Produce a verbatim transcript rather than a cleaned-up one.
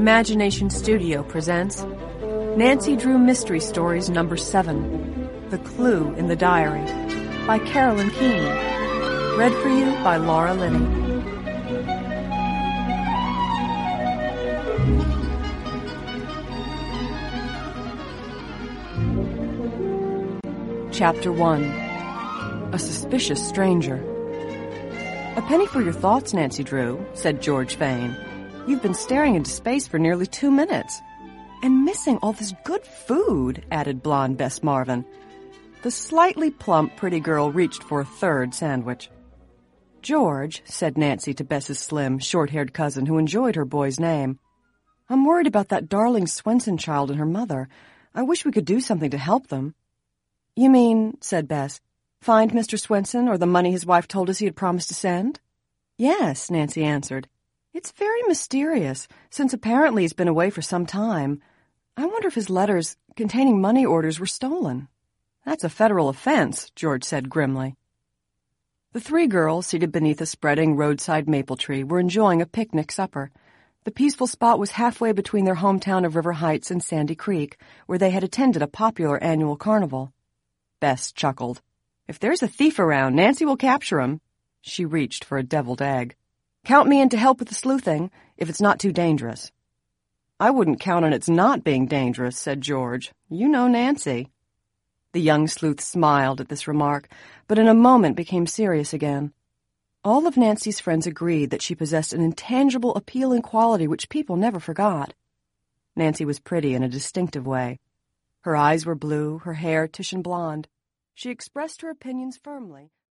Imagination Studio presents Nancy Drew Mystery Stories number seven, The Clue in the Diary, by Carolyn Keene. Read for you by Laura Linney. Chapter one. A Suspicious Stranger. "A penny for your thoughts, Nancy Drew," said George Fane. "You've been staring into space for nearly two minutes. And missing all this good food," added blonde Bess Marvin. The slightly plump, pretty girl reached for a third sandwich. "George," said Nancy to Bess's slim, short-haired cousin, who enjoyed her boy's name, "I'm worried about that darling Swenson child and her mother. I wish we could do something to help them." "You mean," said Bess, "find Mister Swenson or the money his wife told us he had promised to send?" "Yes," Nancy answered. "It's very mysterious, since apparently he's been away for some time. I wonder if his letters containing money orders were stolen." "That's a federal offense," George said grimly. The three girls, seated beneath a spreading roadside maple tree, were enjoying a picnic supper. The peaceful spot was halfway between their hometown of River Heights and Sandy Creek, where they had attended a popular annual carnival. Bess chuckled. "If there's a thief around, Nancy will capture him." She reached for a deviled egg. "Count me in to help with the sleuthing, if it's not too dangerous." "I wouldn't count on its not being dangerous," said George. "You know Nancy." The young sleuth smiled at this remark, but in a moment became serious again. All of Nancy's friends agreed that she possessed an intangible, appealing quality which people never forgot. Nancy was pretty in a distinctive way. Her eyes were blue, her hair Titian blonde. She expressed her opinions firmly.